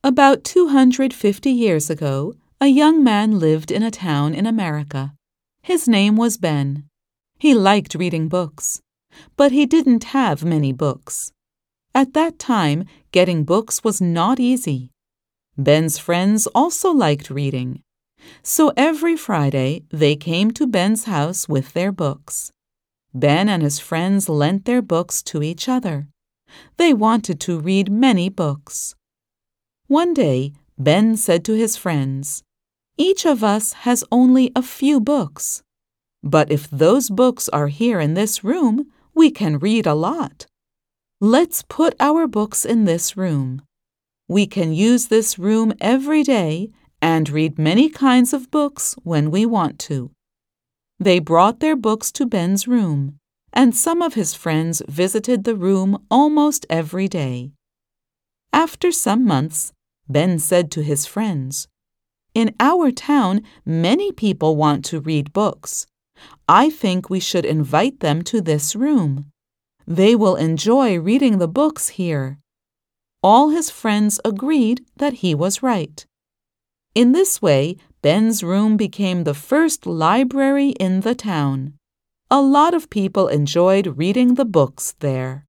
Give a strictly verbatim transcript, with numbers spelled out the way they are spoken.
About two hundred fifty years ago, a young man lived in a town in America. His name was Ben. He liked reading books, but he didn't have many books. At that time, getting books was not easy. Ben's friends also liked reading, so every Friday they came to Ben's house with their books. Ben and his friends lent their books to each other. They wanted to read many books. One day, Ben said to his friends, "Each of us has only a few books. But if those books are here in this room, we can read a lot. Let's put our books in this room. We can use this room every day and read many kinds of books when we want to." They brought their books to Ben's room, and some of his friends visited the room almost every day. After some months, Ben said to his friends, "In our town, many people want to read books. I think we should invite them to this room. They will enjoy reading the books here." All his friends agreed that he was right. In this way, Ben's room became the first library in the town. A lot of people enjoyed reading the books there.